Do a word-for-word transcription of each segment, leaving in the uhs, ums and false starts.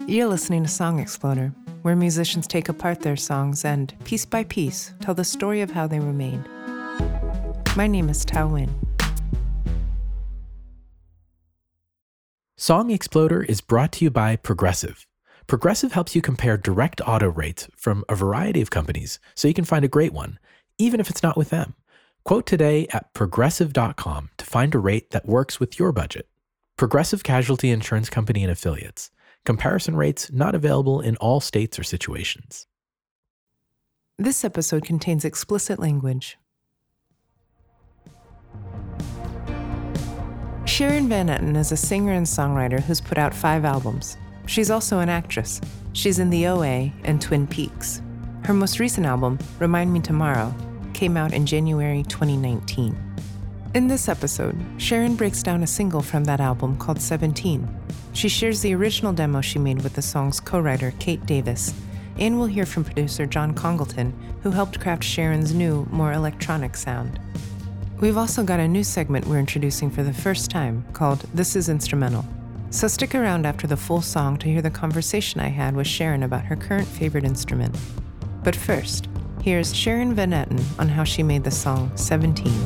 You're listening to Song Exploder, where musicians take apart their songs and, piece by piece, tell the story of how they were made. My name is Tao Win. Song Exploder is brought to you by Progressive. Progressive helps you compare direct auto rates from a variety of companies so you can find a great one, even if it's not with them. Quote today at progressive dot com to find a rate that works with your budget. Progressive Casualty Insurance Company and Affiliates. Comparison rates not available in all states or situations. This episode contains explicit language. Sharon Van Etten is a singer and songwriter who's put out five albums. She's also an actress. She's in the O A and Twin Peaks. Her most recent album, Remind Me Tomorrow, came out in January twenty nineteen. In this episode, Sharon breaks down a single from that album called seventeen. She shares the original demo she made with the song's co-writer, Kate Davis, and we'll hear from producer John Congleton, who helped craft Sharon's new, more electronic sound. We've also got a new segment we're introducing for the first time called This Is Instrumental. So stick around after the full song to hear the conversation I had with Sharon about her current favorite instrument. But first, here's Sharon Van Etten on how she made the song seventeen.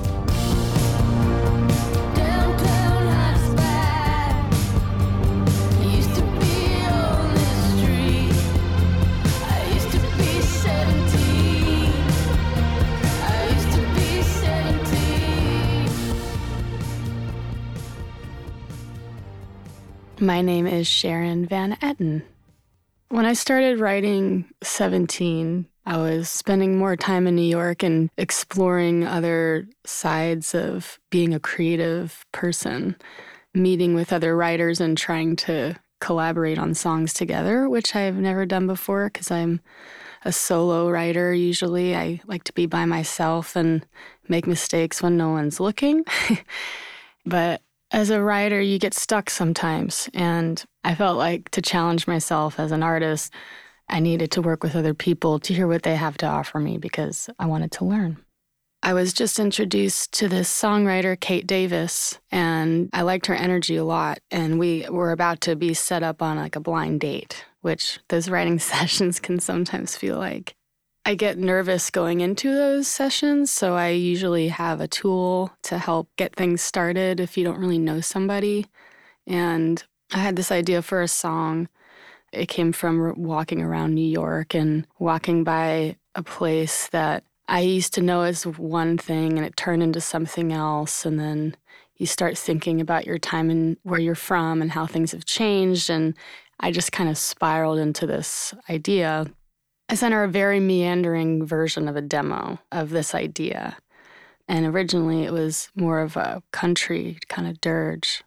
My name is Sharon Van Etten. When I started writing seventeen, I was spending more time in New York and exploring other sides of being a creative person, meeting with other writers and trying to collaborate on songs together, which I've never done before because I'm a solo writer usually. I like to be by myself and make mistakes when no one's looking. But as a writer, you get stuck sometimes, and I felt like to challenge myself as an artist, I needed to work with other people to hear what they have to offer me because I wanted to learn. I was just introduced to this songwriter, Kate Davis, and I liked her energy a lot, and we were about to be set up on like a blind date, which those writing sessions can sometimes feel like. I get nervous going into those sessions, so I usually have a tool to help get things started if you don't really know somebody. And I had this idea for a song. It came from walking around New York and walking by a place that I used to know as one thing, and it turned into something else. And then you start thinking about your time and where you're from and how things have changed. And I just kind of spiraled into this idea. I sent her a very meandering version of a demo of this idea. And originally it was more of a country kind of dirge.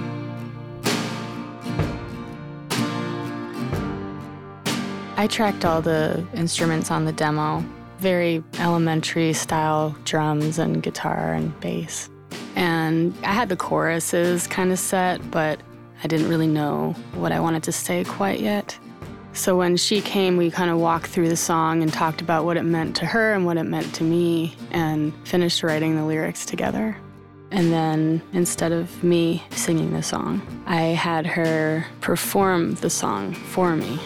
I tracked all the instruments on the demo, very elementary style drums and guitar and bass. And I had the choruses kind of set, but I didn't really know what I wanted to say quite yet. So when she came, we kind of walked through the song and talked about what it meant to her and what it meant to me, and finished writing the lyrics together. And then instead of me singing the song, I had her perform the song for me.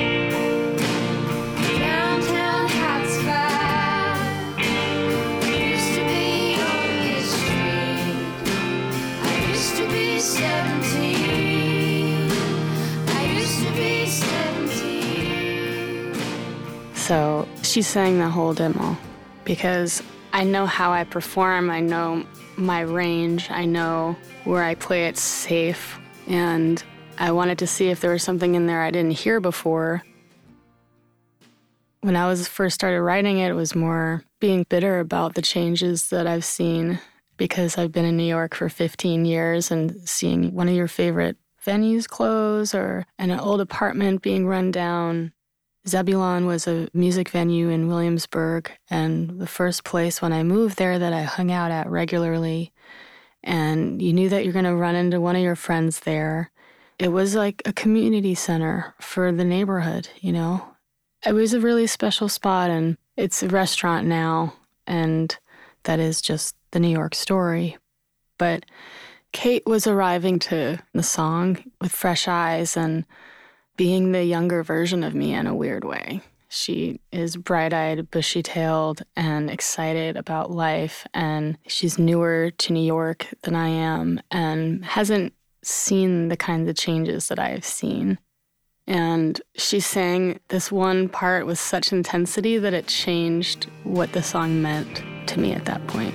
So she sang the whole demo because I know how I perform, I know my range, I know where I play it safe, and I wanted to see if there was something in there I didn't hear before. When I was first started writing it, it was more being bitter about the changes that I've seen because I've been in New York for fifteen years and seeing one of your favorite venues close or an old apartment being run down. Zebulon was a music venue in Williamsburg, and the first place when I moved there that I hung out at regularly, and you knew that you're going to run into one of your friends there. It was like a community center for the neighborhood, you know? It was a really special spot, and it's a restaurant now, and that is just the New York story. But Kate was arriving to the song with fresh eyes and being the younger version of me in a weird way. She is bright-eyed, bushy-tailed, and excited about life, and she's newer to New York than I am and hasn't seen the kinds of changes that I have seen. And she sang this one part with such intensity that it changed what the song meant to me at that point.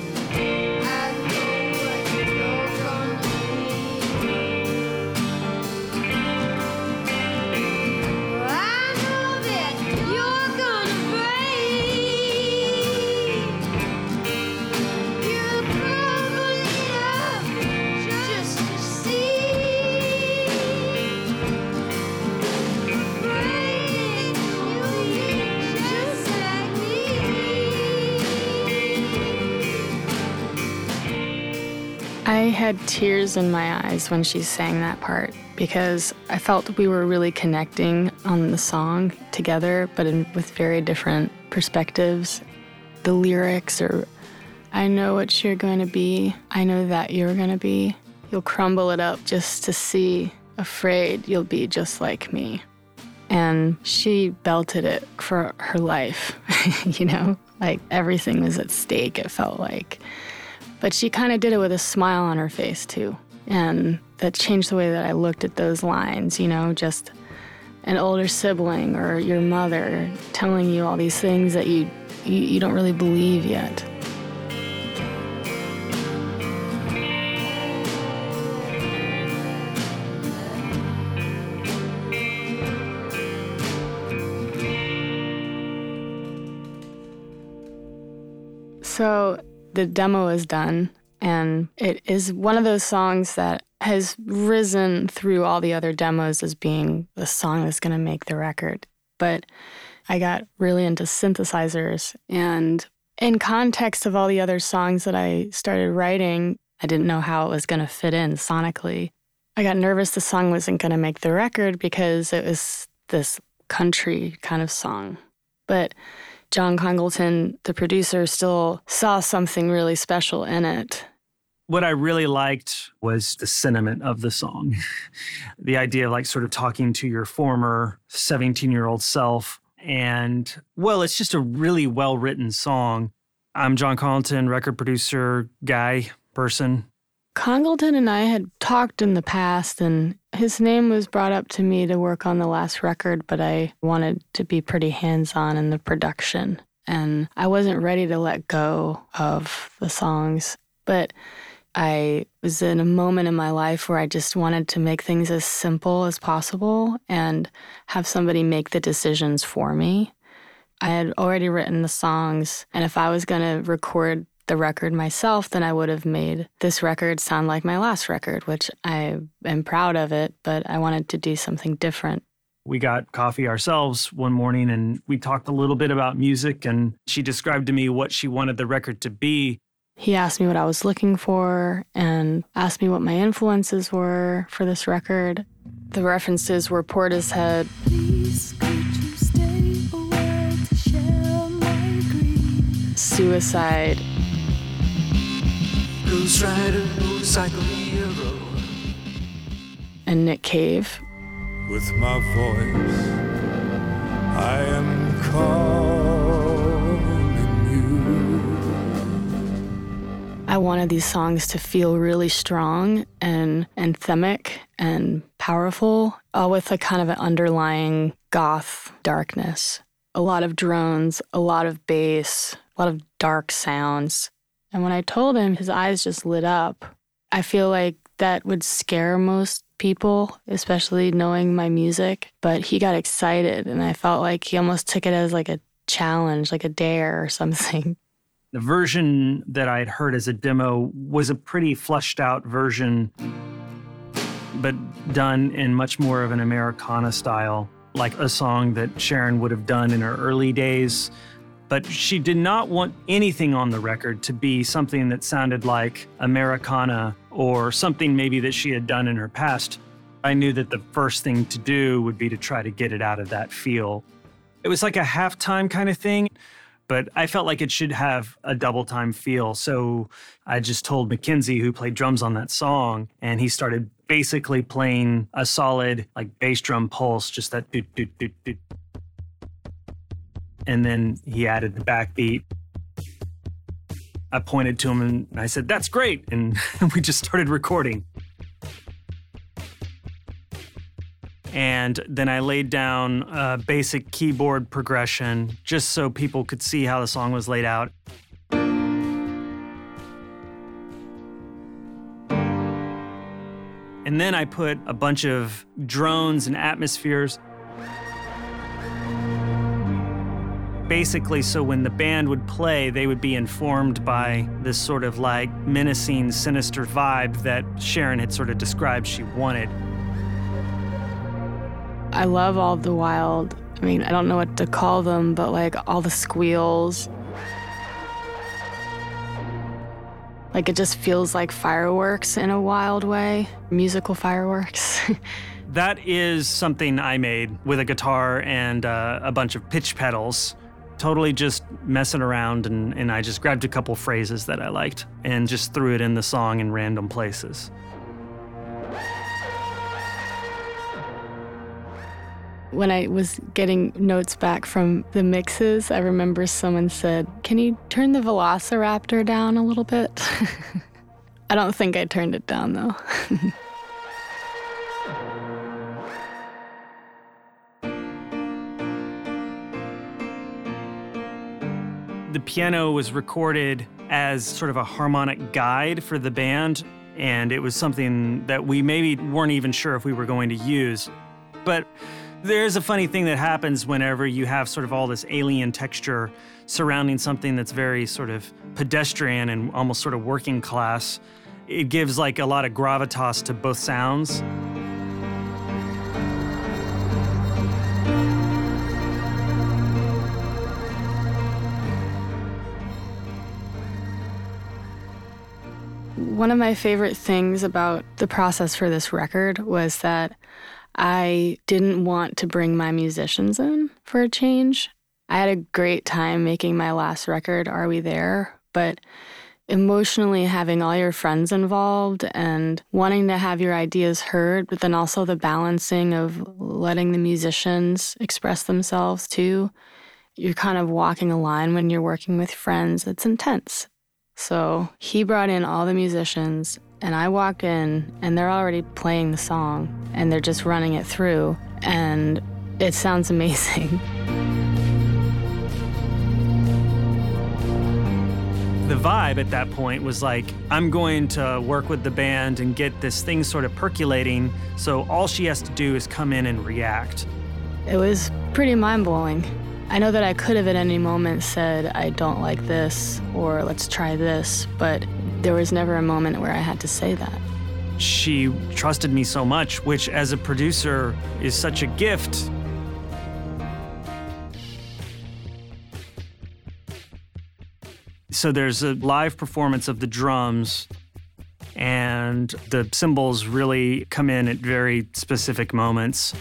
I had tears in my eyes when she sang that part because I felt we were really connecting on the song together, but in, with very different perspectives. The lyrics are, I know what you're going to be. I know that you're going to be. You'll crumble it up just to see. Afraid you'll be just like me. And she belted it for her life, you know? Like everything was at stake, it felt like. But she kind of did it with a smile on her face, too. And that changed the way that I looked at those lines, you know, just an older sibling or your mother telling you all these things that you, you, you don't really believe yet. So the demo is done, and it is one of those songs that has risen through all the other demos as being the song that's going to make the record. But I got really into synthesizers, and in context of all the other songs that I started writing, I didn't know how it was going to fit in sonically. I got nervous the song wasn't going to make the record because it was this country kind of song. But John Congleton, the producer, still saw something really special in it. What I really liked was the sentiment of the song. The idea of like sort of talking to your former seventeen-year-old self. And, well, it's just a really well-written song. I'm John Congleton, record producer, guy, person. Congleton and I had talked in the past, and his name was brought up to me to work on the last record, but I wanted to be pretty hands-on in the production, and I wasn't ready to let go of the songs. But I was in a moment in my life where I just wanted to make things as simple as possible and have somebody make the decisions for me. I had already written the songs, and if I was going to record the record myself, then I would have made this record sound like my last record, which I am proud of it, but I wanted to do something different. We got coffee ourselves one morning, and we talked a little bit about music, and she described to me what she wanted the record to be. He asked me what I was looking for and asked me what my influences were for this record. The references were Portishead, Please, could you stay a while to share my grief? Suicide, Ghost Rider, Motorcycle Hero, and Nick Cave. With my voice, I am calling you. I wanted these songs to feel really strong and anthemic and powerful, all with a kind of an underlying goth darkness. A lot of drones, a lot of bass, a lot of dark sounds. And when I told him, his eyes just lit up. I feel like that would scare most people, especially knowing my music. But he got excited, and I felt like he almost took it as like a challenge, like a dare or something. The version that I had heard as a demo was a pretty fleshed out version, but done in much more of an Americana style, like a song that Sharon would have done in her early days. But she did not want anything on the record to be something that sounded like Americana or something maybe that she had done in her past. I knew that the first thing to do would be to try to get it out of that feel. It was like a halftime kind of thing, but I felt like it should have a double time feel. So I just told Mackenzie, who played drums on that song, and he started basically playing a solid like bass drum pulse, just that doot, doot, doot, doot. And then he added the backbeat. I pointed to him and I said, "That's great." And we just started recording. And then I laid down a basic keyboard progression just so people could see how the song was laid out. And then I put a bunch of drones and atmospheres. Basically, so when the band would play, they would be informed by this sort of like menacing, sinister vibe that Sharon had sort of described she wanted. I love all the wild, I mean, I don't know what to call them, but like all the squeals. Like it just feels like fireworks in a wild way, musical fireworks. That is something I made with a guitar and uh, a bunch of pitch pedals. Totally just messing around, and, and I just grabbed a couple phrases that I liked and just threw it in the song in random places. When I was getting notes back from the mixes, I remember someone said, "Can you turn the Velociraptor down a little bit?" I don't think I turned it down, though. The piano was recorded as sort of a harmonic guide for the band, and it was something that we maybe weren't even sure if we were going to use. But there's a funny thing that happens whenever you have sort of all this alien texture surrounding something that's very sort of pedestrian and almost sort of working class. It gives like a lot of gravitas to both sounds. One of my favorite things about the process for this record was that I didn't want to bring my musicians in for a change. I had a great time making my last record, Are We There? But emotionally having all your friends involved and wanting to have your ideas heard, but then also the balancing of letting the musicians express themselves too. You're kind of walking a line when you're working with friends. It's intense. So he brought in all the musicians, and I walked in, and they're already playing the song, and they're just running it through, and it sounds amazing. The vibe at that point was like, I'm going to work with the band and get this thing sort of percolating, so all she has to do is come in and react. It was pretty mind-blowing. I know that I could have at any moment said, I don't like this, or let's try this, but there was never a moment where I had to say that. She trusted me so much, which as a producer is such a gift. So there's a live performance of the drums, and the cymbals really come in at very specific moments.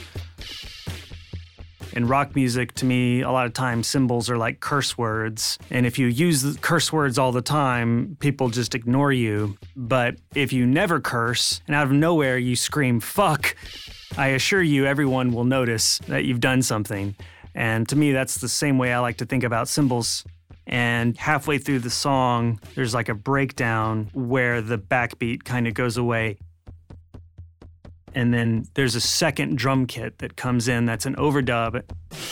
In rock music, to me, a lot of times cymbals are like curse words. And if you use the curse words all the time, people just ignore you. But if you never curse, and out of nowhere you scream, fuck, I assure you everyone will notice that you've done something. And to me, that's the same way I like to think about cymbals. And halfway through the song, there's like a breakdown where the backbeat kind of goes away. And then there's a second drum kit that comes in that's an overdub.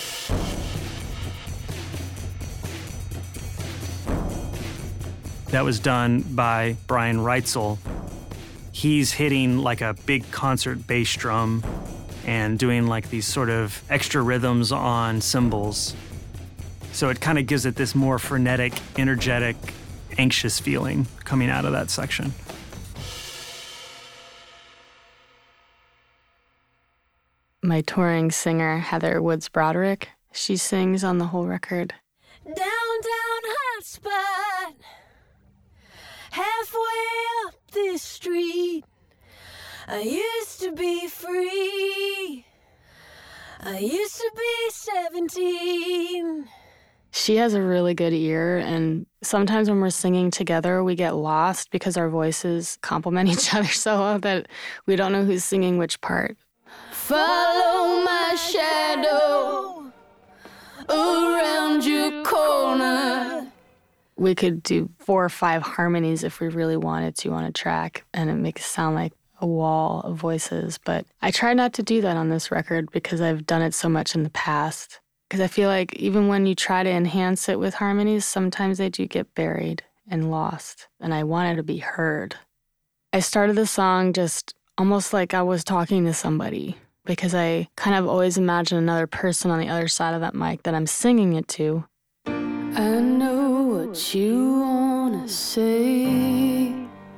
That was done by Brian Reitzel. He's hitting like a big concert bass drum and doing like these sort of extra rhythms on cymbals. So it kind of gives it this more frenetic, energetic, anxious feeling coming out of that section. My touring singer, Heather Woods Broderick, she sings on the whole record. Downtown hot spot, halfway up this street, I used to be free, I used to be seventeen. She She has a really good ear, and sometimes when we're singing together, we get lost because our voices complement each other so well that we don't know who's singing which part. Follow my shadow around your corner. We could do four or five harmonies if we really wanted to on a track, and it makes it sound like a wall of voices. But I try not to do that on this record because I've done it so much in the past. Because I feel like even when you try to enhance it with harmonies, sometimes they do get buried and lost, and I wanted to be heard. I started the song just almost like I was talking to somebody, because I kind of always imagine another person on the other side of that mic that I'm singing it to. I know what you wanna say.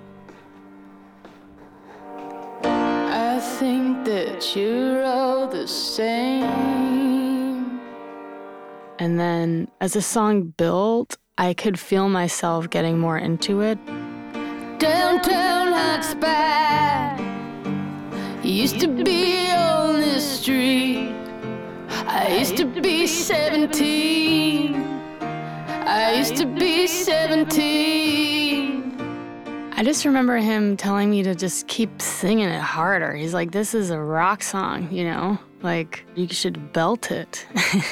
I think that you're all the same. And then as the song built, I could feel myself getting more into it. Downtown hot spot. Used to be on this street. I used to be seventeen. I used to be seventeen. I just remember him telling me to just keep singing it harder. He's like, this is a rock song, you know? Like, you should belt it.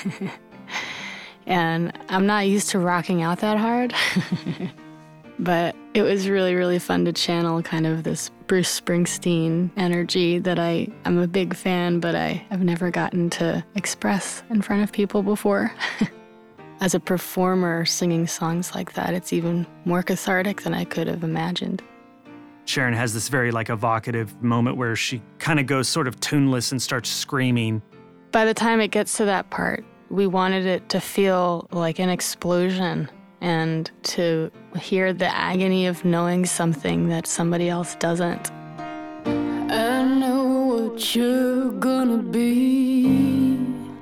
And I'm not used to rocking out that hard. But it was really, really fun to channel kind of this Bruce Springsteen energy that I, I'm a big fan, but I have never gotten to express in front of people before. As a performer singing songs like that, it's even more cathartic than I could have imagined. Sharon has this very like evocative moment where she kind of goes sort of tuneless and starts screaming. By the time it gets to that part, we wanted it to feel like an explosion and to hear the agony of knowing something that somebody else doesn't. I know what you're gonna be.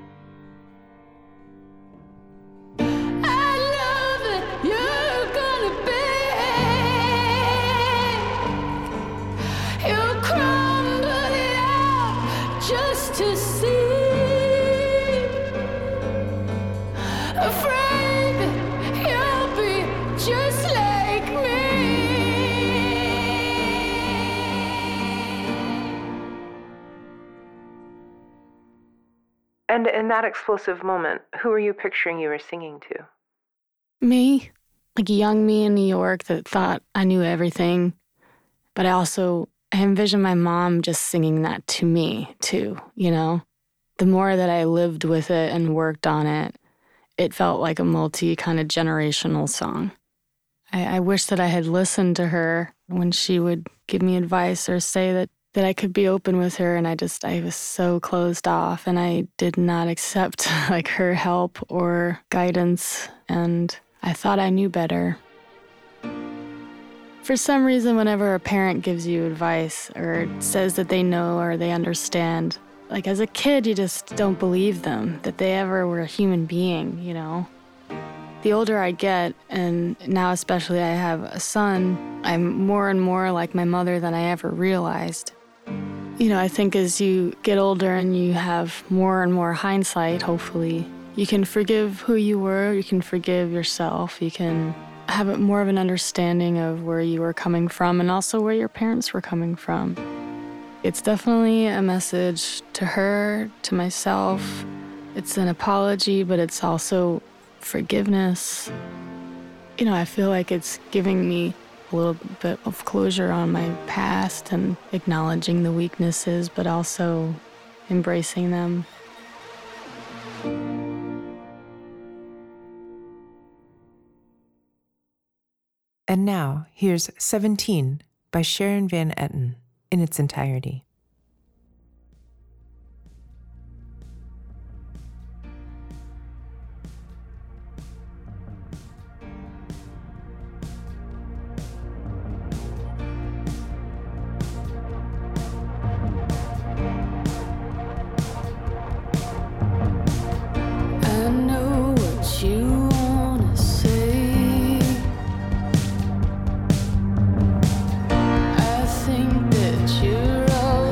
I love it, you're gonna be. You'll crumble it out just to see. Afraid that you'll be just like me. And in that explosive moment, who were you picturing you were singing to? Me, like young me in New York that thought I knew everything. But I also, I envisioned my mom just singing that to me too, you know? The more that I lived with it and worked on it, it felt like a multi kind of generational song. I, I wish that I had listened to her when she would give me advice or say that, that I could be open with her, and I just, I was so closed off, and I did not accept like her help or guidance, and I thought I knew better. For some reason, whenever a parent gives you advice or says that they know or they understand, like as a kid, you just don't believe them, that they ever were a human being, you know? The older I get, and now especially I have a son, I'm more and more like my mother than I ever realized. You know, I think as you get older and you have more and more hindsight, hopefully, you can forgive who you were, you can forgive yourself, you can have more of an understanding of where you were coming from and also where your parents were coming from. It's definitely a message to her, to myself. It's an apology, but it's also forgiveness. You know, I feel like it's giving me a little bit of closure on my past and acknowledging the weaknesses, but also embracing them. And now, here's seventeen by Sharon Van Etten in its entirety. I know what you wanna say. I think that you're all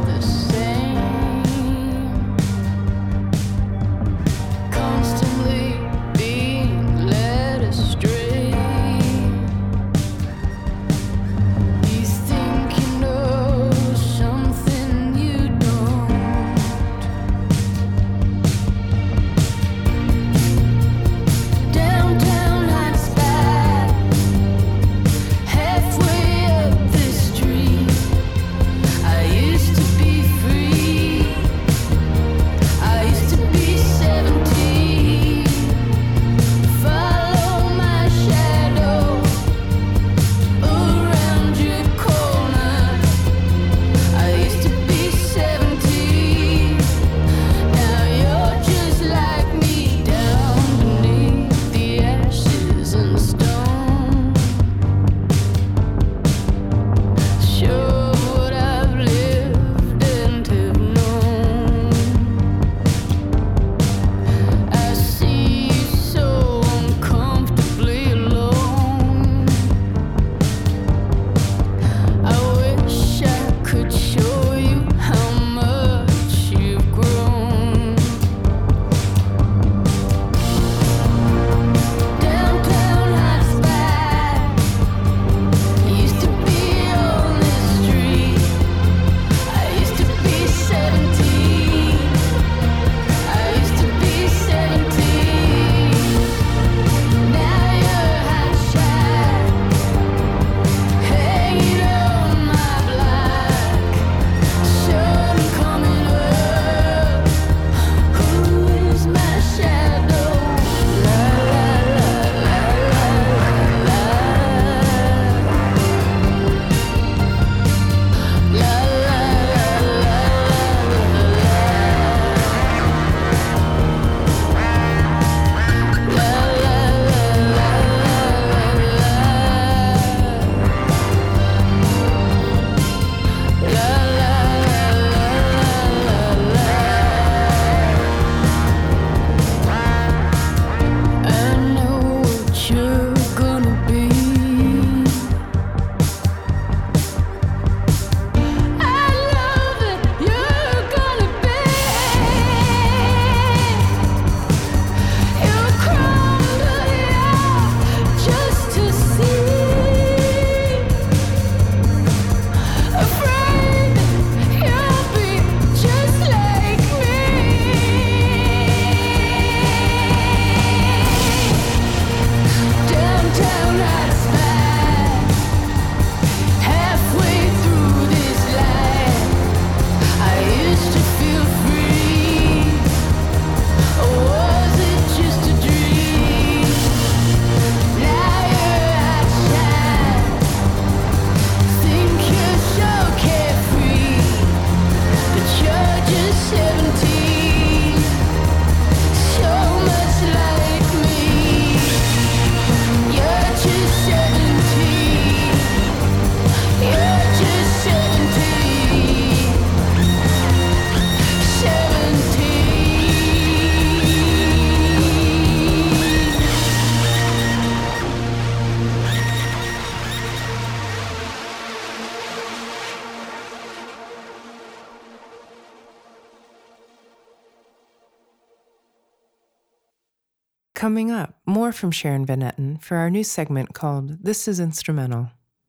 Coming up, more from Sharon Van Etten for our new segment called This is Instrumental.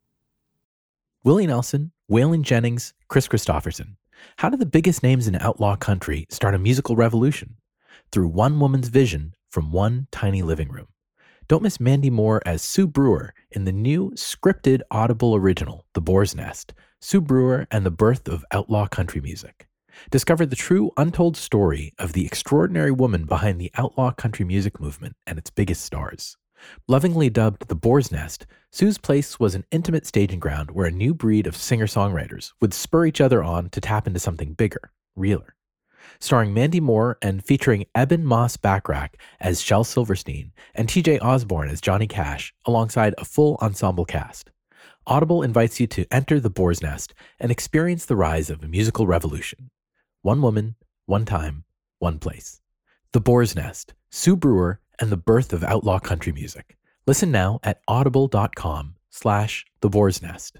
Willie Nelson, Waylon Jennings, Kris Kristofferson. How did the biggest names in outlaw country start a musical revolution? Through one woman's vision from one tiny living room. Don't miss Mandy Moore as Sue Brewer in the new scripted Audible original, The Boar's Nest, Sue Brewer and the Birth of Outlaw Country Music. Discover the true untold story of the extraordinary woman behind the outlaw country music movement and its biggest stars. Lovingly dubbed The Boar's Nest, Sue's place was an intimate staging ground where a new breed of singer-songwriters would spur each other on to tap into something bigger, realer. Starring Mandy Moore and featuring Eben Moss Backrack as Shel Silverstein and T J Osborne as Johnny Cash, alongside a full ensemble cast. Audible invites you to enter The Boar's Nest and experience the rise of a musical revolution. One woman, one time, one place. The Boar's Nest, Sue Brewer, and the Birth of Outlaw Country Music. Listen now at audible.com slash The Boar's Nest.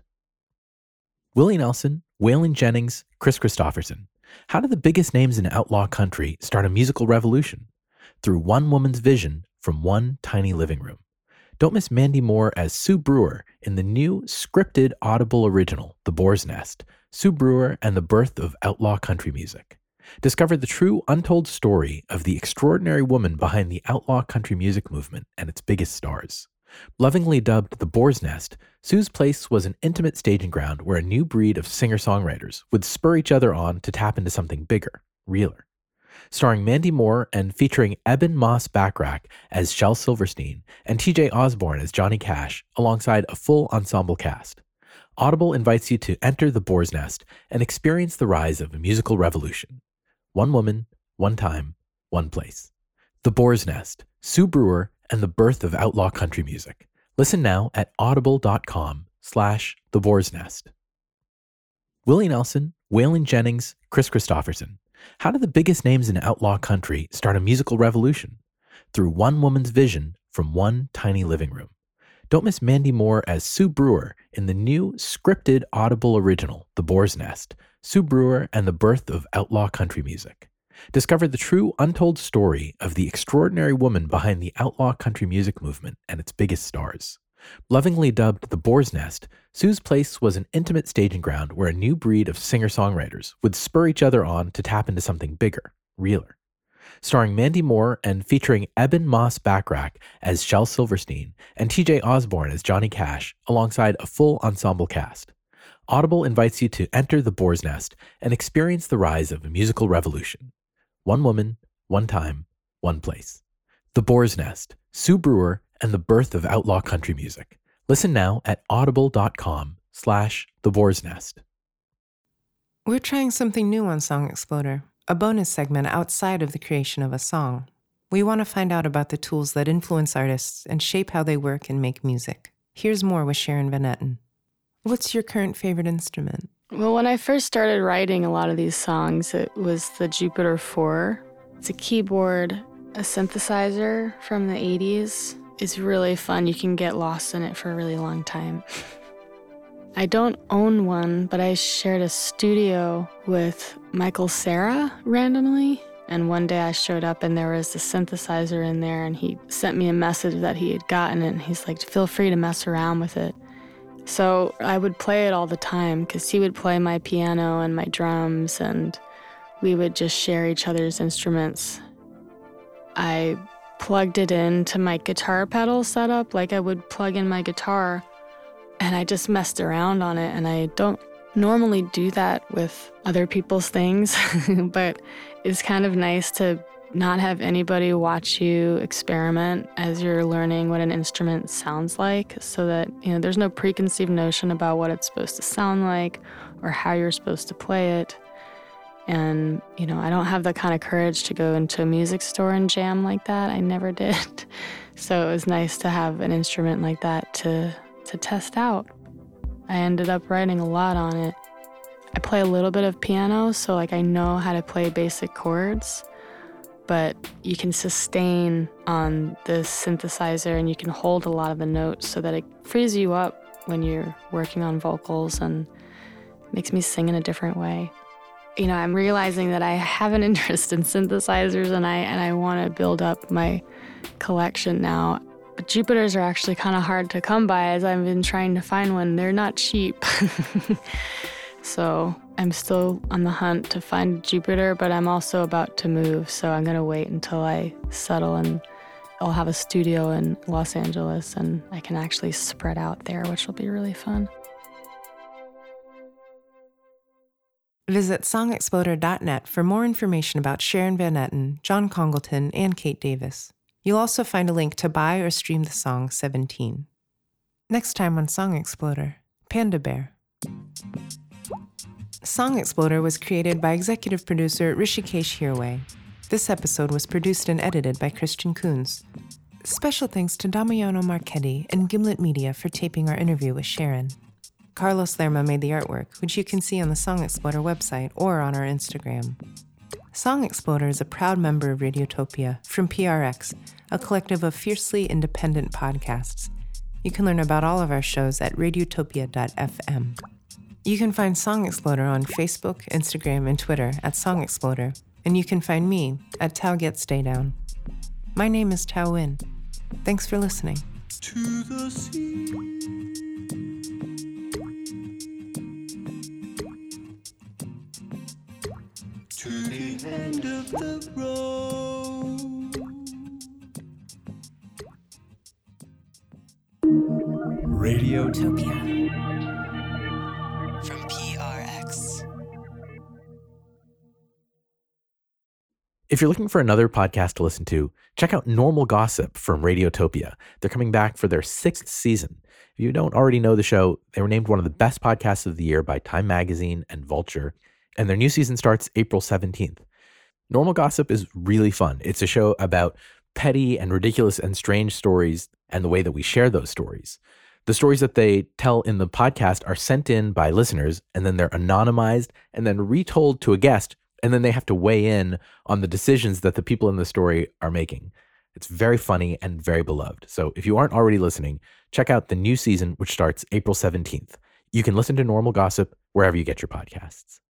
Willie Nelson, Waylon Jennings, Kris Kristofferson. How did the biggest names in outlaw country start a musical revolution? Through one woman's vision from one tiny living room. Don't miss Mandy Moore as Sue Brewer in the new scripted Audible original, The Boar's Nest, Sue Brewer and the Birth of Outlaw Country Music. Discover the true untold story of the extraordinary woman behind the outlaw country music movement and its biggest stars. Lovingly dubbed The Boar's Nest, Sue's place was an intimate staging ground where a new breed of singer-songwriters would spur each other on to tap into something bigger, realer. Starring Mandy Moore and featuring Eben Moss Backrack as Shel Silverstein and T J Osborne as Johnny Cash, alongside a full ensemble cast. Audible invites you to enter The Boar's Nest and experience the rise of a musical revolution. One woman, one time, one place. The Boar's Nest, Sue Brewer, and the Birth of Outlaw Country Music. Listen now at audible.com slash The Boar's Nest. Willie Nelson, Waylon Jennings, Kris Kristofferson. How did the biggest names in outlaw country start a musical revolution? Through one woman's vision from one tiny living room. Don't miss Mandy Moore as Sue Brewer in the new scripted Audible original, The Boar's Nest, Sue Brewer and the Birth of Outlaw Country Music. Discover the true untold story of the extraordinary woman behind the outlaw country music movement and its biggest stars. Lovingly dubbed The Boar's Nest, Sue's place was an intimate staging ground where a new breed of singer-songwriters would spur each other on to tap into something bigger, realer. Starring Mandy Moore and featuring Eben Moss Backrack as Shel Silverstein and T J Osborne as Johnny Cash, alongside a full ensemble cast. Audible invites you to enter The Boar's Nest and experience the rise of a musical revolution. One woman, one time, one place. The Boar's Nest, Sue Brewer, and the Birth of Outlaw Country Music. Listen now at audible.com slash The Boar's Nest. We're trying something new on Song Exploder, a bonus segment outside of the creation of a song. We want to find out about the tools that influence artists and shape how they work and make music. Here's more with Sharon Van Etten. What's your current favorite instrument? Well, when I first started writing a lot of these songs, it was the Jupiter four. It's a keyboard, a synthesizer from the eighties. It's really fun. You can get lost in it for a really long time. I don't own one, but I shared a studio with Michael Cera randomly. And one day I showed up and there was a synthesizer in there and he sent me a message that he had gotten it. And he's like, feel free to mess around with it. So I would play it all the time because he would play my piano and my drums and we would just share each other's instruments. I plugged it into my guitar pedal setup like I would plug in my guitar. And I just messed around on it, and I don't normally do that with other people's things, but it's kind of nice to not have anybody watch you experiment as you're learning what an instrument sounds like, so that, you know, there's no preconceived notion about what it's supposed to sound like or how you're supposed to play it. And, you know, I don't have the kind of courage to go into a music store and jam like that. I never did. So it was nice to have an instrument like that to to test out. I ended up writing a lot on it. I play a little bit of piano, so like I know how to play basic chords, but you can sustain on the synthesizer and you can hold a lot of the notes so that it frees you up when you're working on vocals and makes me sing in a different way. You know, I'm realizing that I have an interest in synthesizers and I and I want to build up my collection now. But Jupiters are actually kind of hard to come by as I've been trying to find one. They're not cheap. So I'm still on the hunt to find Jupiter, but I'm also about to move. So I'm going to wait until I settle, and I'll have a studio in Los Angeles and I can actually spread out there, which will be really fun. Visit song exploder dot net for more information about Sharon Van Etten, John Congleton, and Kate Davis. You'll also find a link to buy or stream the song seventeen. Next time on Song Exploder, Panda Bear. Song Exploder was created by executive producer Rishikesh Hirway. This episode was produced and edited by Christian Coons. Special thanks to Damiano Marchetti and Gimlet Media for taping our interview with Sharon. Carlos Lerma made the artwork, which you can see on the Song Exploder website or on our Instagram. Song Exploder is a proud member of Radiotopia from P R X, a collective of fiercely independent podcasts. You can learn about all of our shows at radiotopia dot f m. You can find Song Exploder on Facebook, Instagram, and Twitter at Song Exploder, and you can find me at Tao Get Stay Down. My name is Tao Win. Thanks for listening. To the sea. To the end of the road. Radiotopia from P R X. If you're looking for another podcast to listen to, check out Normal Gossip from Radiotopia. They're coming back for their sixth season. If you don't already know the show, they were named one of the best podcasts of the year by Time Magazine and Vulture, and their new season starts April seventeenth. Normal Gossip is really fun. It's a show about petty and ridiculous and strange stories and the way that we share those stories. The stories that they tell in the podcast are sent in by listeners, and then they're anonymized and then retold to a guest, and then they have to weigh in on the decisions that the people in the story are making. It's very funny and very beloved. So if you aren't already listening, check out the new season, which starts April seventeenth. You can listen to Normal Gossip wherever you get your podcasts.